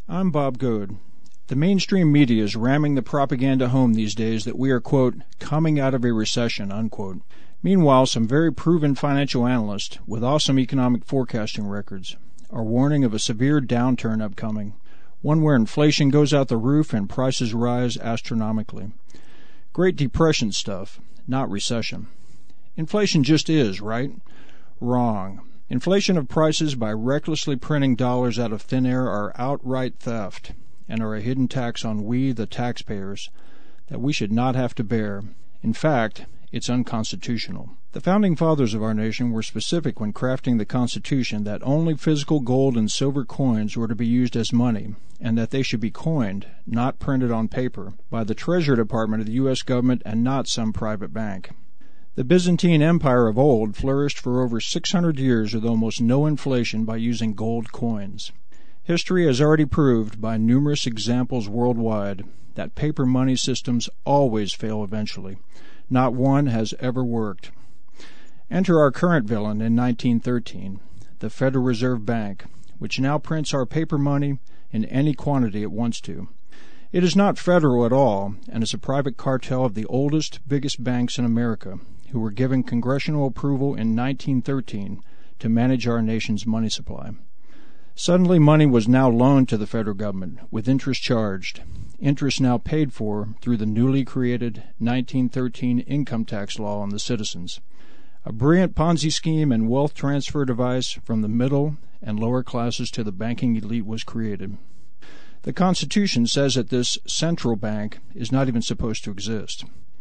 I'm Bob Goad. The mainstream media is ramming the propaganda home these days that we are, quote, coming out of a recession, unquote. Meanwhile, some very proven financial analysts with awesome economic forecasting records are warning of a severe downturn upcoming, one where inflation goes out the roof and prices rise astronomically. Great Depression stuff, not recession. Inflation just is, right? Wrong. Inflation of prices by recklessly printing dollars out of thin air are outright theft and are a hidden tax on we, the taxpayers, that we should not have to bear. In fact, it's unconstitutional. The founding fathers of our nation were specific when crafting the Constitution that only physical gold and silver coins were to be used as money, and that they should be coined, not printed on paper, by the Treasury Department of the U.S. government and not some private bank. The Byzantine Empire of old flourished for over 600 years with almost no inflation by using gold coins. History has already proved by numerous examples worldwide that paper money systems always fail eventually. Not one has ever worked. Enter our current villain in 1913, the Federal Reserve Bank, which now prints our paper money in any quantity it wants to. It is not federal at all, and is a private cartel of the oldest, biggest banks in America, who were given congressional approval in 1913 to manage our nation's money supply. Suddenly, money was now loaned to the federal government, with interest charged, interest now paid for through the newly created 1913 income tax law on the citizens. A brilliant Ponzi scheme and wealth transfer device from the middle and lower classes to the banking elite was created. The Constitution says that this central bank is not even supposed to exist.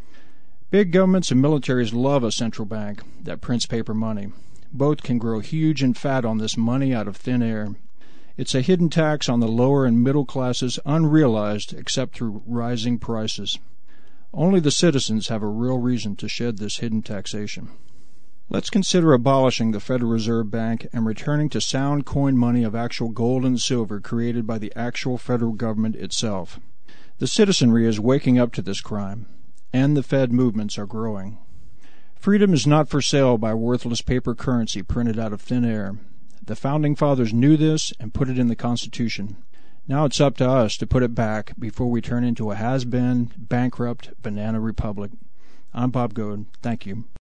Big governments and militaries love a central bank that prints paper money. Both can grow huge and fat on this money out of thin air. It's a hidden tax on the lower and middle classes, unrealized except through rising prices. Only the citizens have a real reason to shed this hidden taxation. Let's consider abolishing the Federal Reserve Bank and returning to sound coin money of actual gold and silver created by the actual federal government itself. The citizenry is waking up to this crime, and the Fed movements are growing. Freedom is not for sale by worthless paper currency printed out of thin air. The Founding Fathers knew this and put it in the Constitution. Now it's up to us to put it back before we turn into a has-been, bankrupt banana republic. I'm Bob Goad. Thank you.